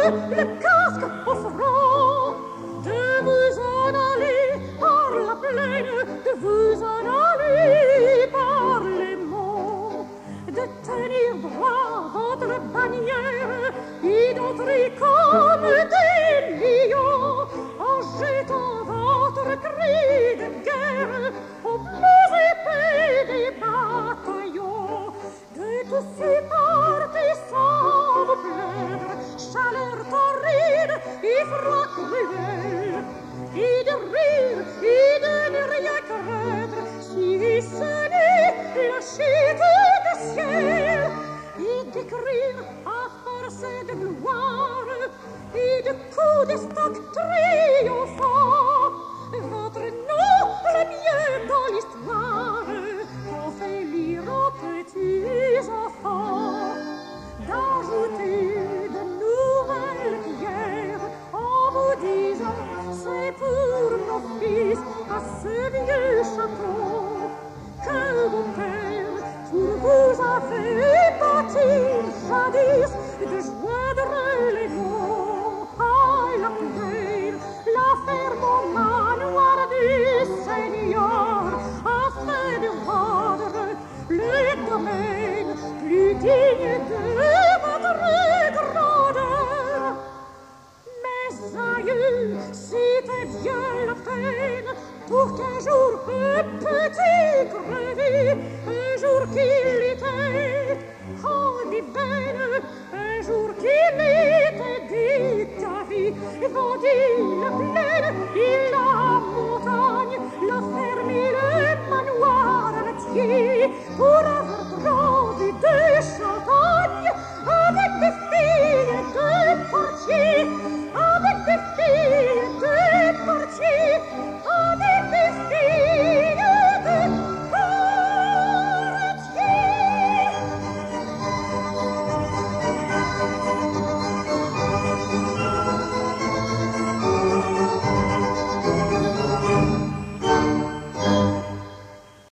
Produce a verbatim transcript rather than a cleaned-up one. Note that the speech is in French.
le casque au front, de vous en aller par la plaine, de vous en aller par les monts, de tenir droit votre bannière et d'entrer comme des lions en jetant votre cri de guerre aux plus épais des bataillons. De tous ces partis sans vous plaire, chaleur torride et froid cruel, et de rire et de ne rien craindre si ce n'est la chute du ciel, et d'écrire à force de gloire et de coups de stock triomphants votre nom le mieux dans l'histoire qu'on fait lire aux petits enfants, d'ajouter de nouvelles pierres en vous disant c'est pour nos fils à ce vieux château que vos pères pour vous avaient bâti jadis de joindre les mots à la plaine, la ferme au manoir du Seigneur, afin de rendre le domaine plus digne de votre grandeur. Mais aïeux, c'était bien la peine pour qu'un jour un petit crevé, un jour qu'il était en hiver, un jour qu'il était dit ta vie, vendit la plaine et la montagne, la ferme et le manoir entier pour avoir